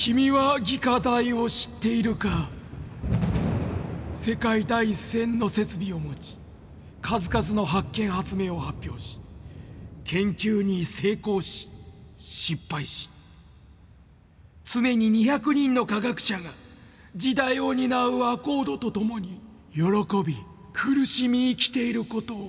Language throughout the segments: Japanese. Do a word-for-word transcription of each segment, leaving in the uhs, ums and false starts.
君は魏火台を知っているか。世界第一線の設備を持ち、数々の発見発明を発表し、研究に成功し失敗し、常ににひゃくにんの科学者が時代を担うアコードとともに喜び苦しみ生きていることを。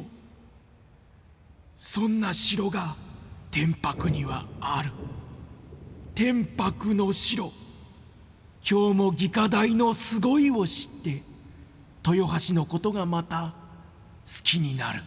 そんな城が天白にはある。天白の城。今日も魏火台のすごいを知って豊橋のことがまた好きになる。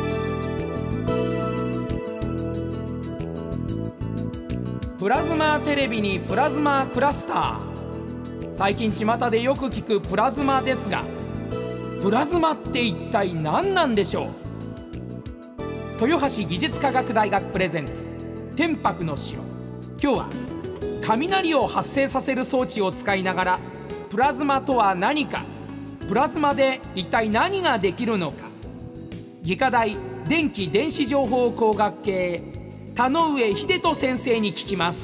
プラズマテレビにプラズマクラスター。最近巷でよく聞くプラズマですが、プラズマって一体何なんでしょう。豊橋技術科学大学プレゼンツ天白の城。今日は雷を発生させる装置を使いながら、プラズマとは何か、プラズマで一体何ができるのか、魏火大電気電子情報工学系田上秀人先生に聞きます。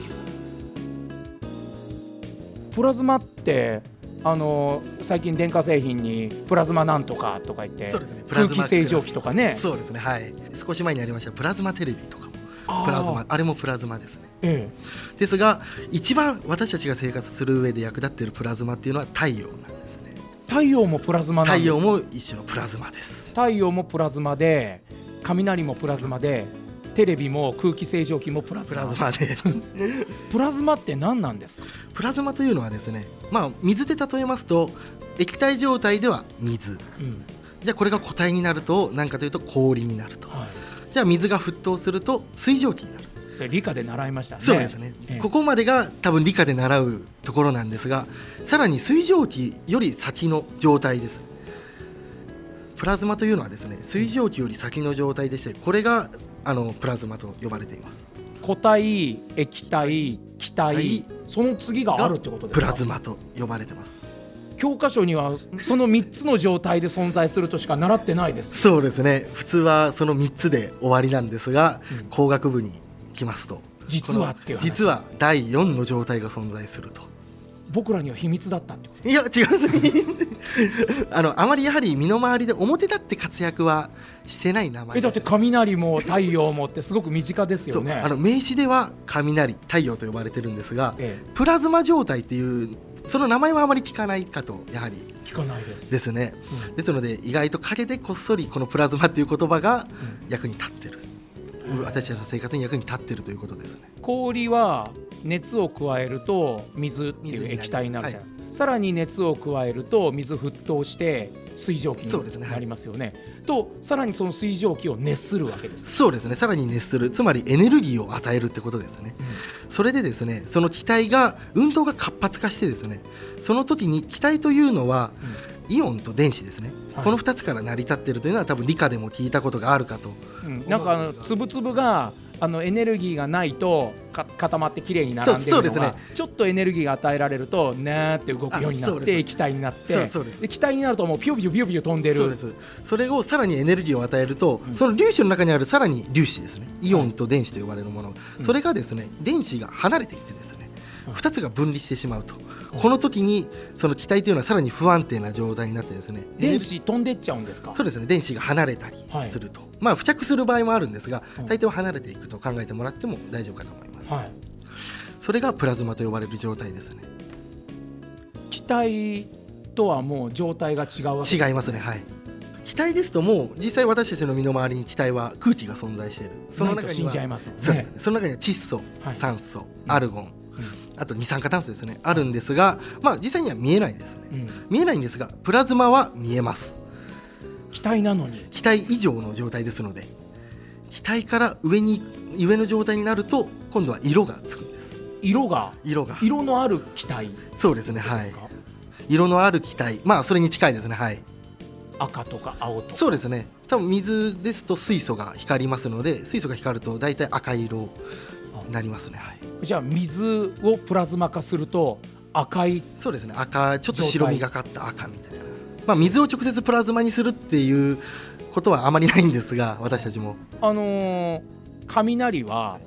プラズマってあの最近電化製品にプラズマなんとかとか言って、 そうですね、プラズマ空気清浄機とかね。 そうですね、はい。少し前にありましたプラズマテレビとかもプラズマ、あれもプラズマですね、ええ、ですが一番私たちが生活する上で役立っているプラズマっていうのは太陽なんですね。 太陽もプラズマなんですか。 太陽も一種のプラズマです。 太陽もプラズマで、雷もプラズマで、テレビも空気清浄機もプラズマ。 プラズマでプラズマって何なんですか。 プラズマというのはですね、まあ、水で例えますと液体状態では水、うん、じゃあこれが固体になると何かというと氷になると、はい、じゃあ水が沸騰すると水蒸気になる。 理科で習いましたね。 そうですね、ええ、ここまでが多分理科で習うところなんですが、さらに水蒸気より先の状態です。プラズマというのはですね、水蒸気より先の状態でして、これがあのプラズマと呼ばれています。 固体、液体、気体、その次があるってことですか。 プラズマと呼ばれてます。 教科書にはそのみっつの状態で存在するとしか習ってないです。 そうですね、普通はそのみっつで終わりなんですが、うん、工学部に来ますと実はっていう話、 実はだいよんの状態が存在すると。 僕らには秘密だったってこと。 いや違うあのあまりやはり身の回りで表立って活躍はしてない名前。 えだって雷も太陽もってすごく身近ですよね。 そう、あの名詞では雷、太陽と呼ばれてるんですが、ええ、プラズマ状態っていうその名前はあまり聞かないかと。やはり聞かないですですね、うん、ですので意外と陰でこっそりこのプラズマっていう言葉が役に立ってる、うん、私たちの生活に役に立ってるということですね。 氷は熱を加えると水っていう液体になるじゃないですか、はい、さらに熱を加えると水沸騰して水蒸気になりますよね、はい、とさらにその水蒸気を熱するわけです。 そうですね、さらに熱する、つまりエネルギーを与えるってことですね、うん、それでですね、その気体が運動が活発化してですね、その時に気体というのは、うん、イオンと電子ですね、はい、このふたつから成り立っているというのは多分理科でも聞いたことがあるかと、うん、 なんかあのつぶつぶがあのエネルギーがないとか固まってきれいに並んでいるのが、そうですね、ちょっとエネルギーが与えられるとねーって動くようになって液体になって、そうです、で気体になるともうピヨピヨピヨピヨ飛んでる。 そうです。それをさらにエネルギーを与えると、うん、その粒子の中にあるさらに粒子ですね、イオンと電子と呼ばれるもの、うん、それがですね電子が離れていってですね、うん、ふたつが分離してしまうと、うん、この時にその気体というのはさらに不安定な状態になってですね、 電子飛んでっちゃうんですか。 そうですね、電子が離れたりすると、はい、まあ付着する場合もあるんですが、大抵は離れていくと考えてもらっても大丈夫かと思います、はい、それがプラズマと呼ばれる状態ですね。 気体とはもう状態が違うわけですね。 違いますね、はい。気体ですともう実際私たちの身の回りに気体は空気が存在している。 その中には死んじゃいますね。 そうですね、その中には窒素、はい、酸素、アルゴン、うん、あと二酸化炭素ですね、あるんですが、まあ実際には見えないですね、うん、見えないんですがプラズマは見えます。 気体なのに気体以上の状態ですので、気体から上に上の状態になると今度は色がつくんです。 色が色が色のある気体。 そうですね、はい。色のある気体、まあそれに近いですね、はい。 赤とか青とか。 そうですね、多分水ですと水素が光りますので、水素が光ると大体赤色になりますね、はい。 じゃあ水をプラズマ化すると赤い。 そうですね、赤、ちょっと白みがかった赤みたいな、まあ、水を直接プラズマにするっていうことはあまりないんですが、私たちもあのー、雷は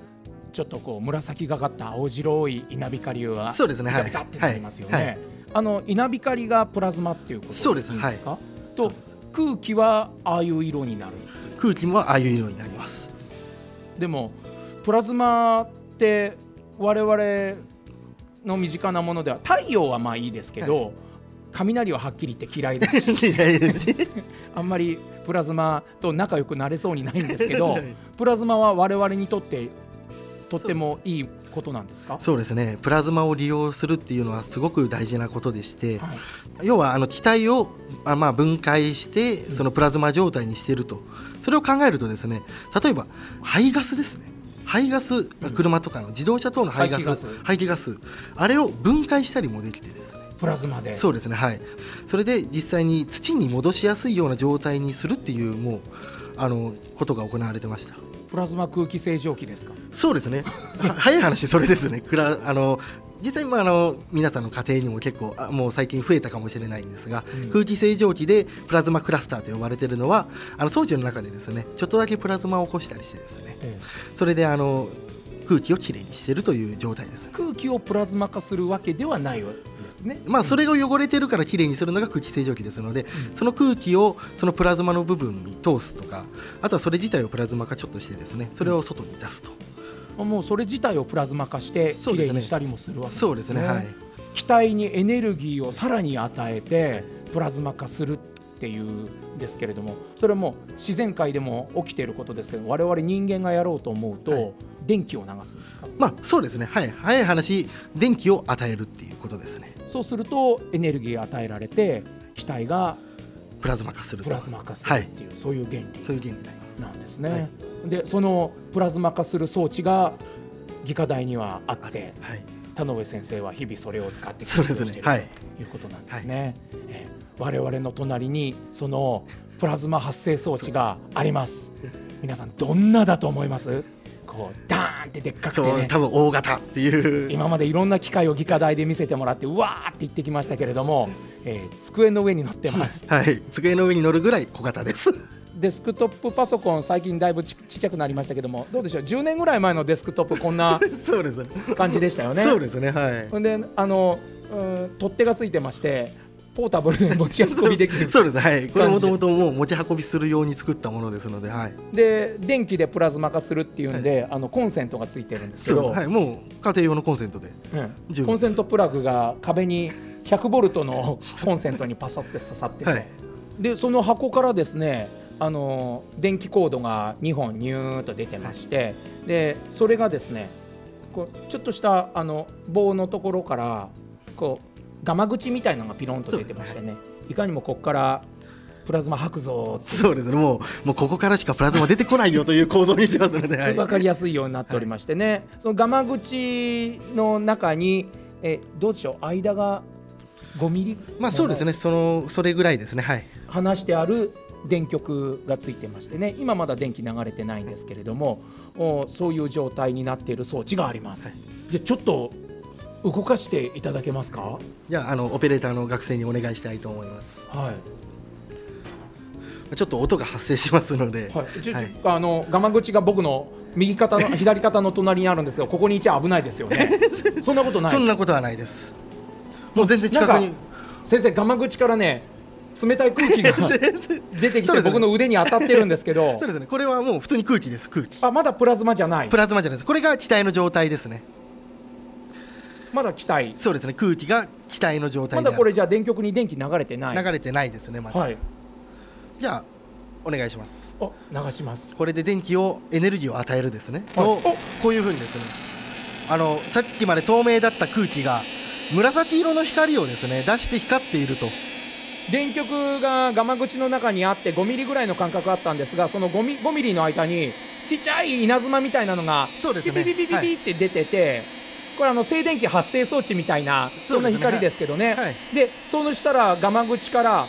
ちょっとこう紫がかった青白い稲光がそうですね、はい、 ビカビカってなりますよね、 はいはい、 あの稲光がプラズマっていうことでいいんですか？ そうです、はい、 と空気はああいう色になる？ 空気もああいう色になります。 でもプラズマって我々の身近なものでは太陽はまあいいですけど、はい、雷ははっきり言って嫌いですしあんまりプラズマと仲良くなれそうにないんですけどプラズマは我々にとってとってもいいことなんですか？ そうですね、プラズマを利用するっていうのはすごく大事なことでして、はい、要はあの気体をあまあ分解してそのプラズマ状態にしていると、それを考えるとですね、例えば排ガスですね、排ガス、車とかの自動車等の排ガス、排気ガス、排気ガス、あれを分解したりもできてですね、 プラズマで。 そうですね、はい。それで実際に土に戻しやすいような状態にするっていうもうあのことが行われてました。 プラズマ空気清浄機ですか？ そうですね早い話それですね。くらあの実際、まあ、あの皆さんの家庭にも結構あもう最近増えたかもしれないんですが、うん、空気清浄機でプラズマクラスターと呼ばれているのはあの装置の中でですねちょっとだけプラズマを起こしたりしてですね、ええ、それであの空気をきれいにしているという状態です。 空気をプラズマ化するわけではないわけですね。 まあ、それが汚れてるからきれいにするのが空気清浄機ですので、うん、その空気をそのプラズマの部分に通すとか、あとはそれ自体をプラズマ化ちょっとしてですねそれを外に出すと、 うん、もうそれ自体をプラズマ化してきれいにしたりもするわけですね。 そうですね、はい。 気体にエネルギーをさらに与えてプラズマ化するっていうんですけれども、それも自然界でも起きていることですけど、我々人間がやろうと思うと、はい、電気を流すんですか？ まあそうですね、はい、早い話電気を与えるっていうことですね。 そうするとエネルギーが与えられて気体がプラズマ化すると、 プラズマ化するっていう、はい、そういう原理そういう原理になりますなんですね、 はい、 でそのプラズマ化する装置が技科大にはあって、はい、田上先生は日々それを使って研究している、はい、ということなんですね、はいえー、我々の隣にそのプラズマ発生装置があります。皆さんどんなだと思います？こうダーンってでっかくてね、 多分大型っていう、 今までいろんな機械を技科大で見せてもらってうわーって言ってきましたけれども、えー、机の上に乗ってますはい、机の上に乗るぐらい小型です。 デスクトップパソコン最近だいぶち, ちっちゃくなりましたけども、どうでしょう、じゅうねんぐらい前のデスクトップこんな感じでしたよね。 そうですね、はい。 であの、うん、取っ手がついてましてポータブルで持ち運びできるそうです、はい、これもともともう持ち運びするように作ったものですので、はい、 で電気でプラズマ化するっていうんで、はい、あのコンセントがついてるんですけど、 そうです、はい、もう家庭用のコンセントで、 うん、コンセントプラグが壁にひゃくボルトのコンセントにパサって刺さってて、はい、でその箱からですねあの電気コードがにほんニューッと出てまして、はい、でそれがですねこうちょっとしたあの棒のところからこうガマ口みたいなのがピロンと出てましてね、いかにもここからプラズマ吐くぞって。 そうですね、もう、もうここからしかプラズマ出てこないよという構造にしてますので、はい、 分かりやすいようになっておりましてね、はい、そのガマ口の中にえどうでしょう、間がごミリ、 まあそうですね、そのそれぐらいですね、はい、 離してある電極がついてましてね、今まだ電気流れてないんですけれども、おそういう状態になっている装置があります、はい、でちょっと動かしていただけますか？ じゃあ、あのオペレーターの学生にお願いしたいと思います。 はい、 ちょっと音が発生しますので、 はいはい、あのガマ口が僕の右肩の左肩の隣にあるんですが、ここにいちゃ危ないですよね。そんなことないです。 そんなことはないです。もう全然近くに。 先生、ガマ口からね冷たい空気が出てきて僕の腕に当たってるんですけど、 そうですね、これはもう普通に空気です。空気。 あ、まだプラズマじゃない。 プラズマじゃないです。これが気体の状態ですね。 まだ気体。 そうですね、空気が気体の状態である。 まだこれじゃあ電極に電気流れてない。 流れてないですね、まだ。はい、じゃあお願いします。 お、流します。 これで電気をエネルギーを与えるですね、はい、とこういう風にですね、あのさっきまで透明だった空気が紫色の光をですね出して光っていると。 電極がガマ口の中にあってごミリぐらいの間隔あったんですが、その 5, ミ5ミリの間にちっちゃい稲妻みたいなのがピピピピピピって出てて、はい、これあの静電気発生装置みたいなそんな光ですけどね。はい、でそうしたらガマ口から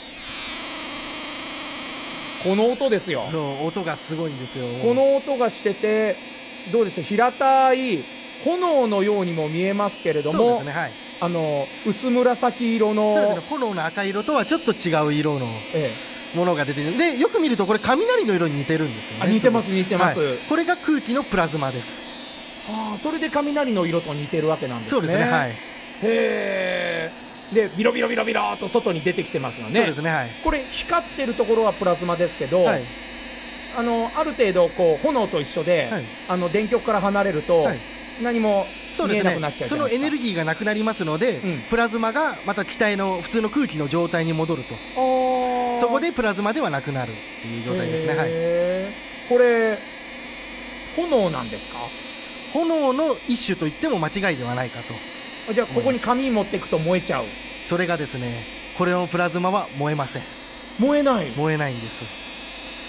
この音ですよ。 音がすごいんですよ。 この音がしてて、どうでしょう、平たい炎のようにも見えますけれども、 そうですね、はい、 あの薄紫色の、 そうですね、炎の赤色とはちょっと違う色のものが出ている。でよく見るとこれ雷の色に似てるんですよね。 あ、似てます似てます、 はい、これが空気のプラズマです。 あそれで雷の色と似てるわけなんですね。 そうですね、はい、 へー。でビロビロビロビロと外に出てきてますよね。 そうですね、はい、 これ光ってるところはプラズマですけど、 はい、 あのある程度こう炎と一緒で、はい、あの電極から離れると、はい、何も見えなくなっちゃうじゃないですか。 そのエネルギーがなくなりますので、うん、プラズマがまた気体の普通の空気の状態に戻ると、そこでプラズマではなくなるっていう状態ですね。はい、 これ炎なんですか？ 炎の一種と言っても間違いではないかと。 じゃあここに紙持っていくと燃えちゃう。 それがですね、これのプラズマは燃えません。 燃えない？ 燃えないんです。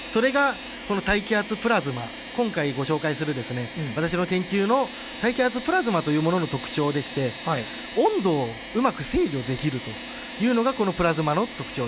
それがこの大気圧プラズマ、今回ご紹介するですね、うん、私の研究の大気圧プラズマというものの特徴でして、はい、温度をうまく制御できるというのがこのプラズマの特徴です。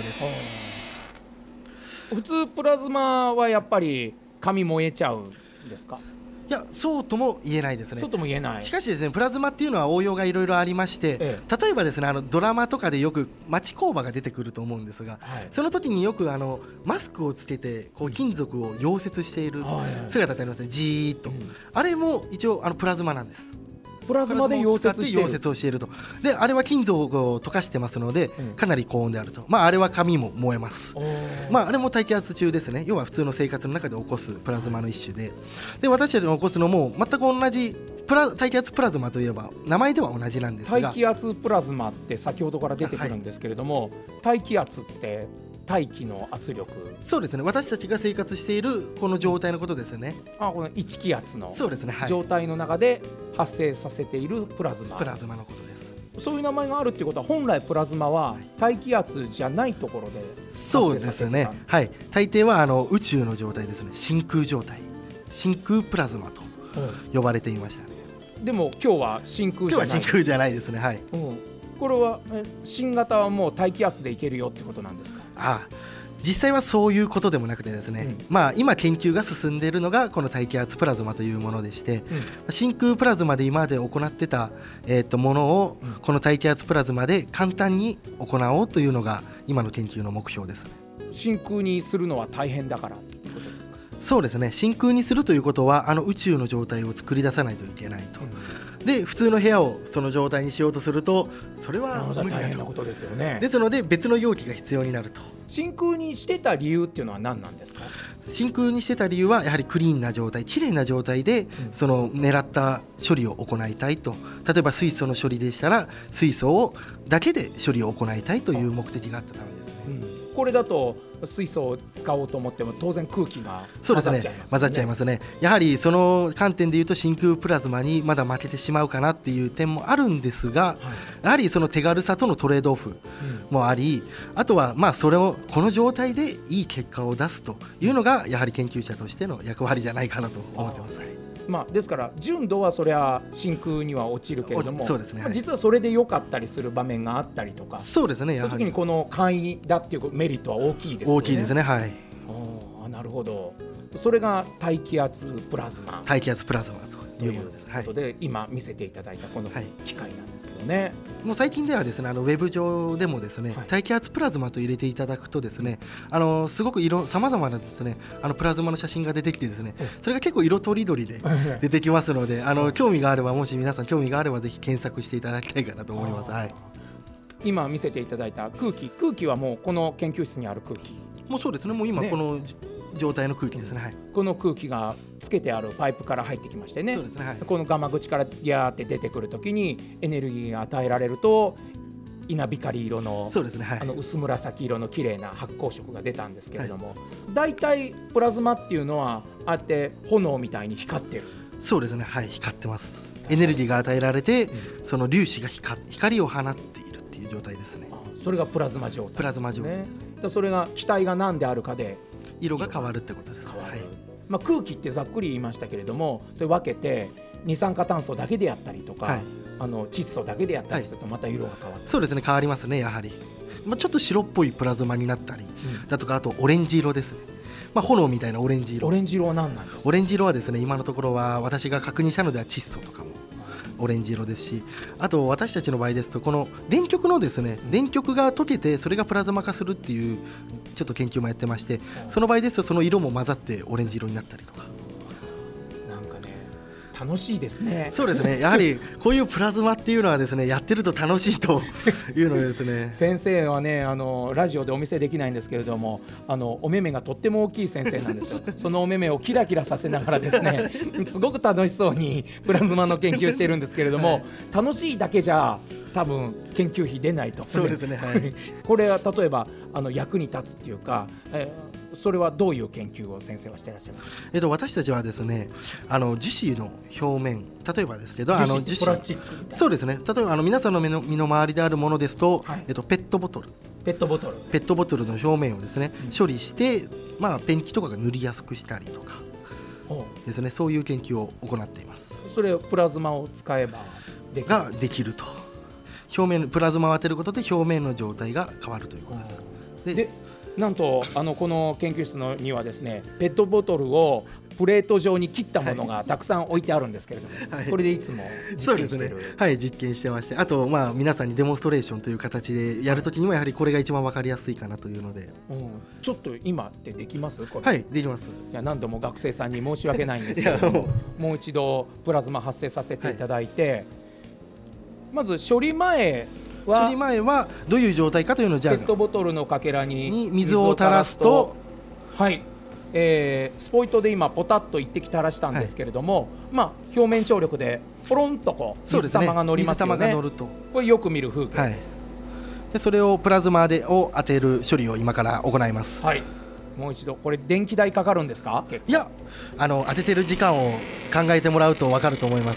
普通プラズマはやっぱり紙燃えちゃうんですか？ いや、そうとも言えないですね。 そうとも言えない。 しかしですね、プラズマっていうのは応用がいろいろありまして、ええ、例えばですね、あのドラマとかでよく町工場が出てくると思うんですが、はい、その時によくあのマスクをつけてこう金属を溶接している姿ってありますね、じーっと、うん、あれも一応あのプラズマなんです。 プラズマで溶接している。 溶接をしていると。で、あれは金属を溶かしてますので、かなり高温であると。まあ、あれは紙も燃えます。まあ、あれも大気圧中ですね。要は普通の生活の中で起こすプラズマの一種で、で私たちの起こすのも全く同じプラ大気圧プラズマといえば名前では同じなんですが、 大気圧プラズマって先ほどから出てくるんですけれども、はい、大気圧って大気の圧力。 そうですね、私たちが生活しているこの状態のことですよね。 あ、このいち気圧のそうですね、はい、 状態の中で発生させているプラズマ。 プラズマのことです。 そういう名前があるっていうことは、本来プラズマは大気圧じゃないところで発生させている。 そうですね、はい、大抵はあの宇宙の状態ですね。真空状態、真空プラズマと呼ばれていましたね。 うん、でも今日は真空じゃない。 今日は真空じゃないですね。はい、 うん、これは新型はもう大気圧でいけるよってことなんですか？ ああ、実際はそういうことでもなくてですね、うん、まあ、今研究が進んでいるのがこの大気圧プラズマというものでして、うん、真空プラズマで今まで行っていた、えー、とものを、うん、この大気圧プラズマで簡単に行おうというのが今の研究の目標ですね。 真空にするのは大変だからということですか？ そうですね、真空にするということはあの宇宙の状態を作り出さないといけないと、うん、で普通の部屋をその状態にしようとするとそれは無理だと。 大変なことですよね。 ですので別の容器が必要になると。 真空にしてた理由っていうのは何なんですか？ 真空にしてた理由はやはりクリーンな状態、きれいな状態で、うん、その狙った処理を行いたいと。例えば水素の処理でしたら水素をだけで処理を行いたいという目的があったためですね。うん、 これだと水素を使おうと思っても当然空気が混ざっちゃいますね。 混ざっちゃいますね。やはりその観点でいうと真空プラズマにまだ負けてしまうかなっていう点もあるんですが、はい、やはりその手軽さとのトレードオフもあり、うん、あとはまあそれをこの状態でいい結果を出すというのがやはり研究者としての役割じゃないかなと思ってます。 まあ、ですから純度はそれは真空には落ちるけれども、 そうですね、はい、 実はそれで良かったりする場面があったりとか。 そうですね、やはりそういう時にこの簡易だっていうメリットは大きいですよね。 大きいですね、はい。 あ、なるほど。それが大気圧プラズマ。 大気圧プラズマというものです。 ということで、はい、今見せていただいたこの機械なんですけどね、はい、 もう最近ではですね、あのウェブ上でもですね、はい、大気圧プラズマと入れていただくとですね、あのすごく色さまざまなですね、あのプラズマの写真が出てきてですね、それが結構色とりどりで出てきますので、あの興味があれば、もし皆さん興味があればぜひ検索していただきたいかなと思います。はい、 今見せていただいた空気空気はもうこの研究室にある空気、 もうそうですね、もう今この状態の空気ですね。はい、 この空気がつけてあるパイプから入ってきましてね、 そうですね、はい、 このガマ口からギャーって出てくるときにエネルギーが与えられると稲光色の、 そうですね、はい、 あの薄紫色の綺麗な発光色が出たんですけれども、だいたいプラズマっていうのはああやって炎みたいに光ってる。 そうですね、はい、光ってます。エネルギーが与えられて、うん、その粒子が 光, 光を放っているっていう状態ですね。 それがプラズマ状態、ね、 プラズマ状態です、ね、 だそれが気体が何であるかで色が変わるってことです。 変わる、はい、まあ、空気ってざっくり言いましたけれども、それ分けて二酸化炭素だけでやったりとか、はい、あの窒素だけでやったりするとまた色が変わって、はい、 そうですね、変わりますね。やはり、まあ、ちょっと白っぽいプラズマになったり、うん、だとか、あとオレンジ色ですね。まあ、炎みたいなオレンジ色。 オレンジ色は何なんですか？ オレンジ色はですね、今のところは私が確認したのでは窒素とかもオレンジ色ですし、あと私たちの場合ですとこの電極のですね、電極が溶けてそれがプラズマ化するっていうちょっと研究もやってまして、その場合ですとその色も混ざってオレンジ色になったりとか。 なんかね、 楽しいですね。 そうですね、やはりこういうプラズマっていうのはですね、やってると楽しいというのですね先生はね、あのラジオでお見せできないんですけれども、あのお目目がとっても大きい先生なんですよそのお目目をキラキラさせながらですねすごく楽しそうにプラズマの研究してるんですけれども、はい、楽しいだけじゃ多分研究費出ないと。 そうですね、はい、 これは例えばあの役に立つっていうか、えーそれはどういう研究を先生はしていらっしゃいますか。 えっと、私たちはですね、あの樹脂の表面、例えばですけど、 樹脂あの樹脂プラスチックみたいな。そうですね、 例えばあの皆さんの身の身の回りであるものですと、はい、えっと、ペットボトルペットボトルペットボトルの表面をですね、うん、処理して、まあ、ペンキとかが塗りやすくしたりとかですね、そういう研究を行っています。 それをプラズマを使えばできるができると、表面プラズマを当てることで表面の状態が変わるということです。 ででなんとあのこの研究室のにはですね、ペットボトルをプレート状に切ったものがたくさん置いてあるんですけれども、はい、これでいつも実験してる。 そうですね、はい、実験してまして、あと、まあ、皆さんにデモンストレーションという形でやるときにもやはりこれが一番分かりやすいかなというので、 うん、ちょっと今ってできますこれ。 はい、できます。 いや、何度も学生さんに申し訳ないんですけれどももう一度プラズマ発生させていただいて、はい、まず処理前処理前はどういう状態かというのを、じゃあペットボトルのかけらに水を垂らすと、 はい、えー、スポイトで今ポタッと一滴垂らしたんですけれども、はい、まあ、表面張力でポロンとこう水玉が乗りますよね。 水玉が乗ると、 これよく見る風景です、 はい、でそれをプラズマでを当てる処理を今から行います。 はい、もう一度、これ電気代かかるんですか。 いや、あの当ててる時間を考えてもらうと分かると思います。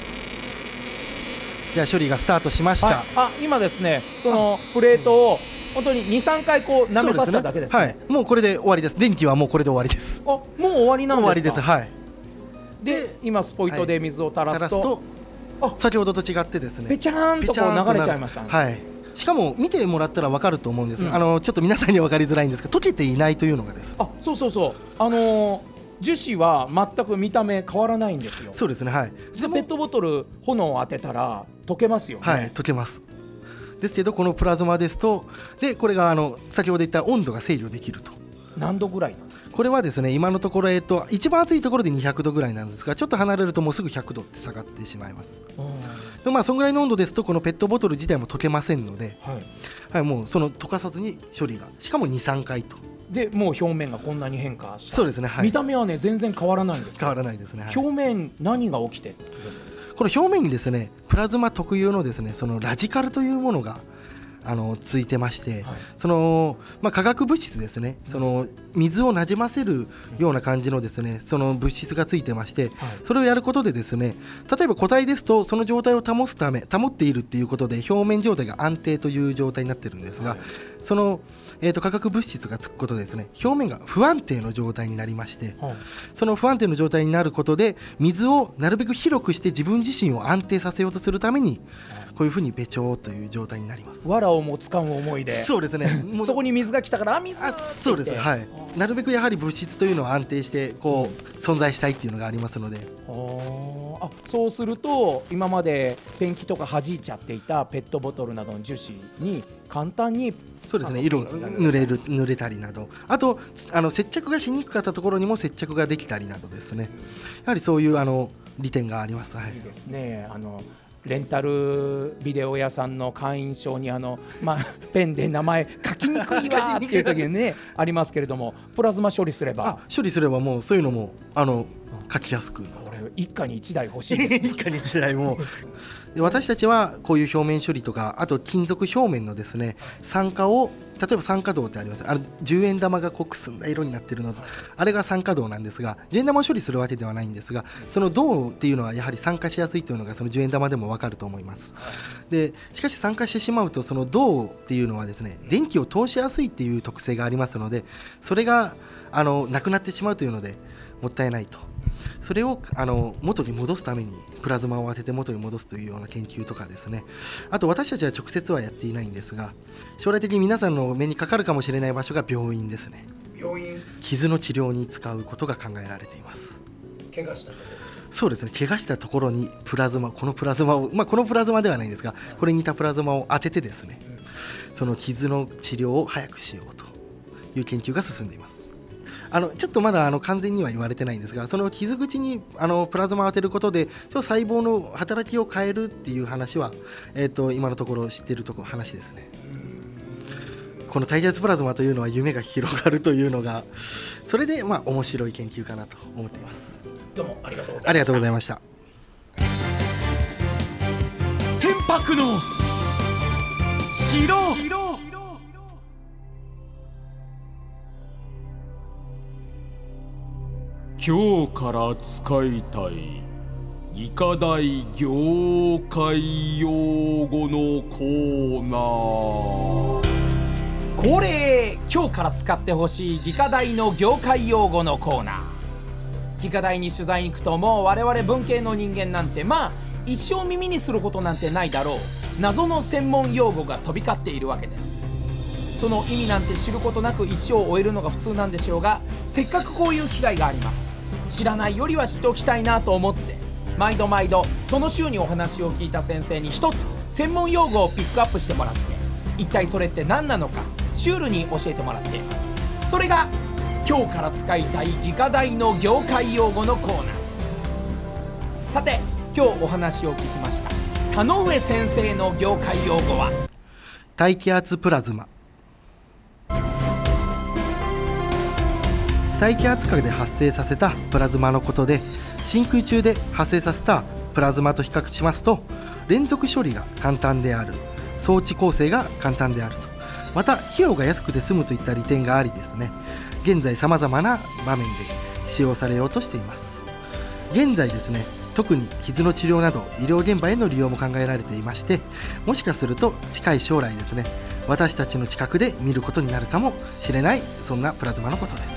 じゃあ処理がスタートしました、はい、 あ、今ですね、そのプレートを本当に にさんかいこう舐めさせただけですね。 はい、もうこれで終わりです。電気はもうこれで終わりです。 あ、もう終わりなんですか。 終わりです。はい。 で、今スポイトで水を垂らすと、はい、 あ、先ほどと違ってですね、 ぺちゃーんとこう流れちゃいましたね。 はい。しかも見てもらったら分かると思うんですが、うん、あのちょっと皆さんには分かりづらいんですが、溶けていないというのがです。 あ、そうそうそう、あのー樹脂は全く見た目変わらないんですよ。 そうですね、はい。 でペットボトル炎を当てたら溶けますよね。 はい、溶けます。ですけどこのプラズマですと、でこれがあの先ほど言った温度が制御できると。 何度ぐらいなんですか。 これはですね、今のところ、えー、と一番暑いところでにひゃくどぐらいなんですが、ちょっと離れるともうすぐひゃくどって下がってしまいます。でまあそのぐらいの温度ですと、このペットボトル自体も溶けませんので、はいはい、もうその溶かさずに処理が、しかも にさんかいと。 でもう表面がこんなに変化した。 そうですね、はい、 見た目はね全然変わらないんです。 変わらないですね、はい、 表面何が起きてるんですか。 この表面にですね、プラズマ特有のですね、そのラジカルというものがあのついてまして、はい、そのまあ、化学物質ですね、その水をなじませるような感じのですね、その物質がついてまして、はい、それをやることでですね、例えば固体ですとその状態を保つため保っているっていうことで表面状態が安定という状態になってるんですが、はい、そのえー、と化学物質がつくことでですね、表面が不安定の状態になりまして、はい、その不安定の状態になることで水をなるべく広くして自分自身を安定させようとするために、こういうふうにべちょーという状態になります。 藁をもつかむ思いで。そうですねそこに水が来たから、あ、水って言って。 そうです、はい、なるべくやはり物質というのは安定してこう存在したいっていうのがありますので、 あ、そうすると今までペンキとか弾いちゃっていたペットボトルなどの樹脂に簡単に、 そうですね、色が塗れる塗れたりなど、あとあの接着がしにくかったところにも接着ができたりなどですね、やはりそういうあの利点があります。はい、 いいですね。あのレンタルビデオ屋さんの会員証にあの、まあ、ペンで名前書きにくいわっていう時にねありますけれども、プラズマ処理すれば、 あ、処理すればもうそういうのもあの書きやすく。 これ一家に一台欲しいです。 一家に一台もで私たちはこういう表面処理とか、あと金属表面のですね、酸化を、例えば酸化銅ってあります、あのじゅうえん玉がこうくすんだ色になっているの、あれが酸化銅なんですが、じゅうえん玉を処理するわけではないんですが、その銅っていうのはやはり酸化しやすいというのがそのじゅうえん玉でも分かると思います。でしかし酸化してしまうと、その銅っていうのはですね、電気を通しやすいっていう特性がありますので、それがあのなくなってしまうというのでもったいないと。それをあの元に戻すためにプラズマを当てて元に戻すというような研究とかですね、あと私たちは直接はやっていないんですが、将来的に皆さんの目にかかるかもしれない場所が病院ですね。 病院、 傷の治療に使うことが考えられています。 怪我したところ、 そうですね、怪我したところにプラズマ、このプラズマを、まあ、このプラズマではないんですが、これに似たプラズマを当ててですね、その傷の治療を早くしようという研究が進んでいます。 あのちょっとまだあの完全には言われてないんですが、その傷口にあのプラズマを当てることでちょっと細胞の働きを変えるっていう話は、えー、と今のところ知ってるところ話ですね。この体圧プラズマというのは夢が広がるというのが、それでまあ面白い研究かなと思っています。 どうもありがとうございました。 ありがとうございました。 天白の城。 今日から使いたい技科大業界用語のコーナー。 恒例、今日から使ってほしい技科大の業界用語のコーナー。技科大に取材に行くと、もう我々文系の人間なんてまあ一生耳にすることなんてないだろう謎の専門用語が飛び交っているわけです。その意味なんて知ることなく一生を終えるのが普通なんでしょうが、せっかくこういう機会があります。知らないよりは知っておきたいなと思って、毎度毎度その週にお話を聞いた先生に一つ専門用語をピックアップしてもらって、一体それって何なのかシュールに教えてもらっています。それが今日から使いたい技科大の業界用語のコーナーです。さて、今日お話を聞きました田上先生の業界用語は大気圧プラズマ。大気圧下で発生させたプラズマのことで、真空中で発生させたプラズマと比較しますと、連続処理が簡単である、装置構成が簡単であると、また費用が安くて済むといった利点がありですね、現在さまざまな場面で使用されようとしています。現在ですね、特に傷の治療など医療現場への利用も考えられていまして、もしかすると近い将来ですね、私たちの近くで見ることになるかもしれない、そんなプラズマのことです。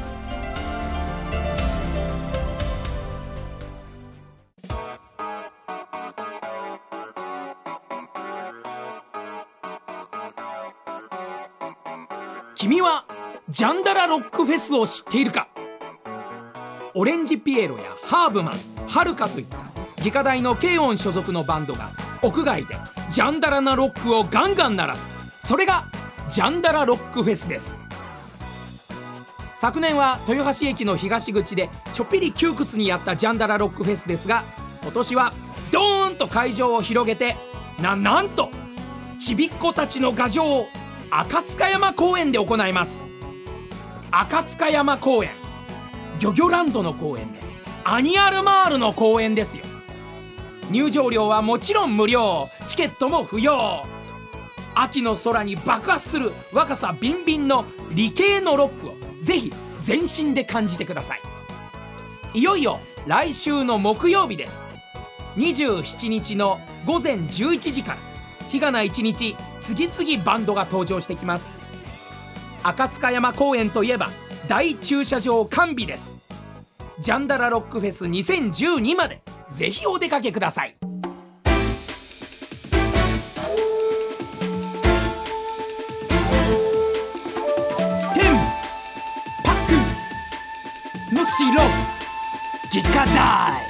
君はジャンダラロックフェスを知っているか。オレンジピエロやハーブマン、ハルカといった技科大の軽音所属のバンドが屋外でジャンダラなロックをガンガン鳴らす、それがジャンダラロックフェスです。昨年は豊橋駅の東口でちょっぴり窮屈にやったジャンダラロックフェスですが、今年はドーンと会場を広げて、な、なんとちびっ子たちの牙城を赤塚山公園で行います。赤塚山公園、ギョギョランドの公園です。アニアルマールの公園ですよ。入場料はもちろん無料、チケットも不要。秋の空に爆発する若さビンビンの理系のロックをぜひ全身で感じてください。いよいよ来週の木曜日です。にじゅうしちにちのごぜんじゅういちじから日がない一日、次々バンドが登場してきます。赤塚山公園といえば大駐車場完備です。ジャンダラロックフェスにせんじゅうにまでぜひお出かけください。天白の城技科大。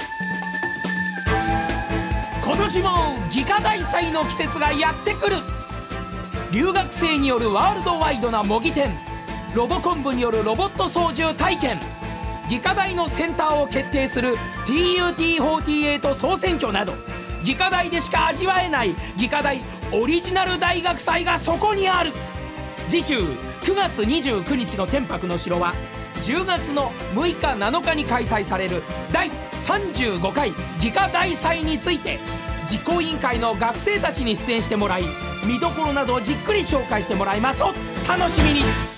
今年も技科大祭の季節がやってくる。留学生によるワールドワイドな模擬店、ロボコン部によるロボット操縦体験、技科大のセンターを決定する ティーユーティーフォーティーエイト 総選挙など、技科大でしか味わえない技科大オリジナル大学祭がそこにある。次週くがつにじゅうくにちの天白の城は、じゅうがつのむいかなのかに開催されるだいさんじゅうごかい技科大祭について、実行委員会の学生たちに出演してもらい、見どころなどをじっくり紹介してもらいます。お楽しみに。